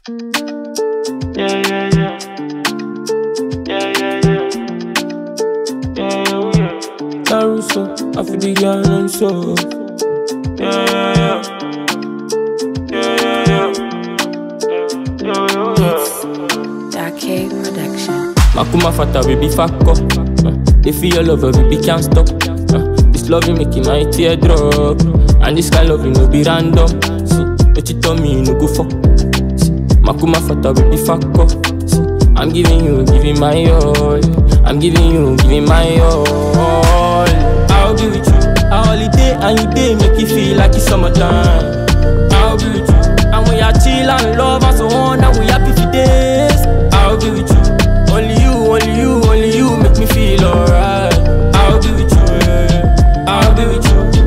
Yeah, yeah, yeah. Yeah, yeah, yeah. Yeah, oh, yeah. Caruso, I feel the girl and so. Yeah, yeah, yeah. Yeah, yeah, yeah. Yeah, yeah, yeah. Dark Cave Production. Makuma fata, baby, fuck up. They feel your love, baby, can't stop. This love you making my tear drop. And this kind of love, no be random. See, what you tell me, you no go fuck. See, Makuma fata, baby, fuck up. See, I'm giving my all. I'm giving my all. I'll be with you, a holiday and you day make you feel like it's summertime. I'll be with you, and we are chill and love and so on, and we happy for days. I'll be with you, only you make me feel alright. I'll be with you, yeah. I'll be with you,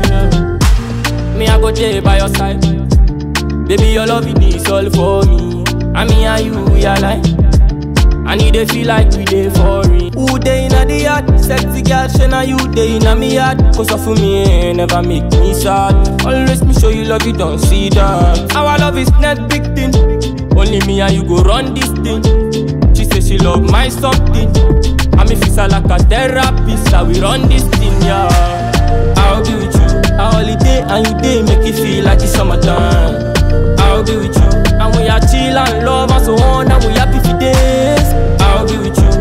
yeah. Me I go there by your side, baby your love it is all for me. And me and you we are like, I need to feel like we dey for it. Who dey inna the yard? Sexy girl, shena you dey inna me yard. Cause of me, never make me sad. Always me show you love, you don't see that. Our love is not big thing. Only me and you go run this thing. She say she love my something. And me feel like a therapist. So we run this thing, yeah. I'll be with you, a holiday and you day make you feel like it's summertime. I'll be with you, and we are chill and love and so on, and we happy for days. I'll be with you,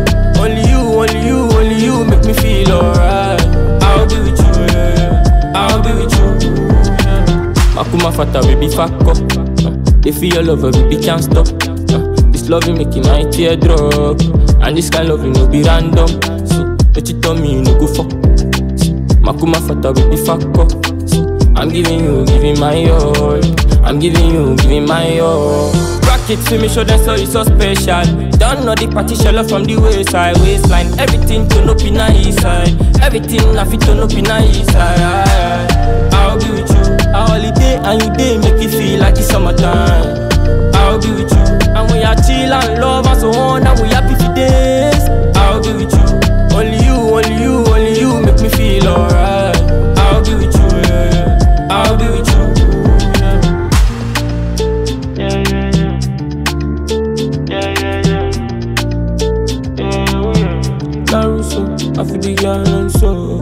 only you make me feel alright. I'll be with you, yeah. I'll be with you, yeah. Makuma fata, baby, fuck up. They feel your love, baby, can't stop. This love you making my tear drop. And this kind of love, you no be random. See, what you tell me, you no go fuck. See, Makuma fata, baby, fuck up. See, I'm giving my all. I'm giving my all. Rock it to me, show them so it's so special. Don't know the party shell from the waistline. Everything turn up in the east side. Everything I fit turn up in the east side. I'll be with you, a holiday and you day make you feel like it's summertime. I'll be with you, and we are chill and love and so on, and we happy for days. I'll be with you, only you make me feel alright. I'll be with you, yeah. I'll be with you. Caruso, I feel the girl and so.